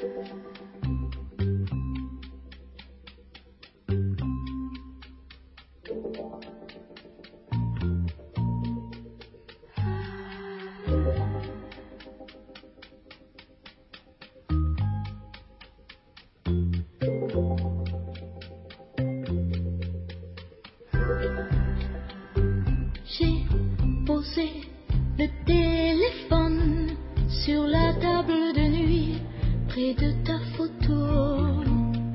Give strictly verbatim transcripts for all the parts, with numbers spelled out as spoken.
J'ai posé le téléphone sur la table de nuit près de ta photo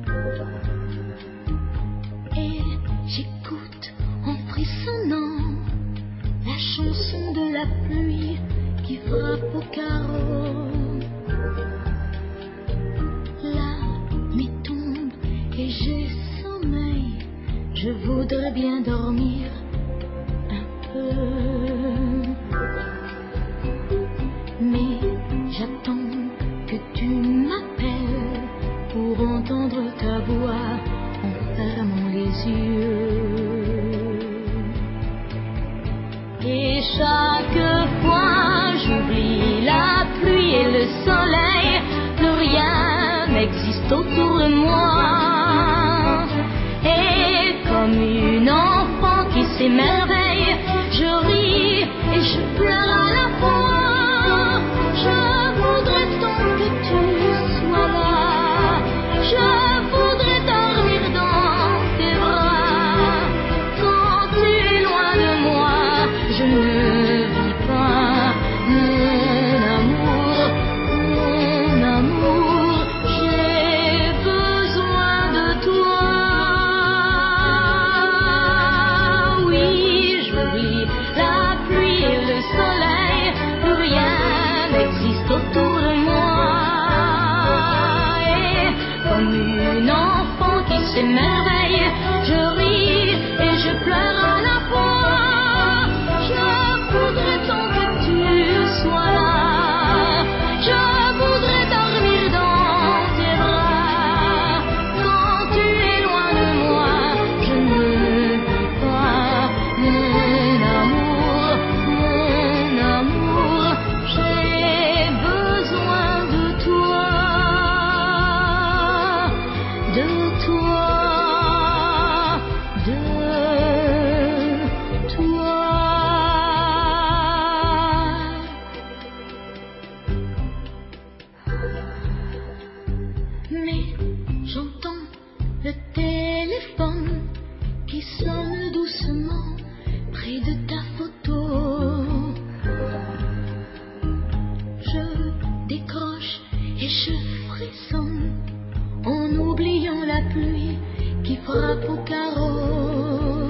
et j'écoute en frissonnant la chanson de la pluie qui frappe au carreau. La nuit tombe et j'ai sommeil, je voudrais bien dormir un peu, mais j'attends que tu m'appelles pour entendre ta voix en fermant les yeux. Et chaque fois j'oublie la pluie et le soleil, plus rien n'existe autour de moi. Et comme une enfant qui s'émerveille, je ris et je pleure à la fois. Je voudrais tant que tu sois là, je voudrais dormir dans tes bras. Quand tu es loin de moi, je ne vis pas. Mon amour, mon amour, j'ai besoin de toi. Oui, j'oublie la pluie et le soleil, plus rien n'existe autour de moi. Et comme une enfant qui s'émerveille, je ris et je pleure à la fois. Je voudrais tant que tu sois là, je voudrais dormir dans tes bras. Quand tu es loin de moi, je ne vis pas. Mon amour, mon amour, j'ai besoin de toi, de toi, de toi. Mais j'entends le téléphone qui sonne doucement près de ta photo. Je décroche et je frissonne en oubliant la pluie qui frappe au carreau.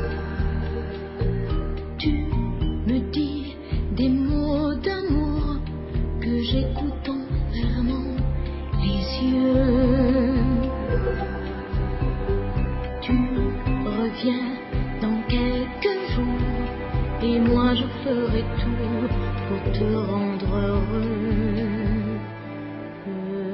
Tu me dis des mots d'amour que j'écoute en fermant les yeux. Tu reviens dans quelques jours et moi je ferai tout pour te rendre heureux.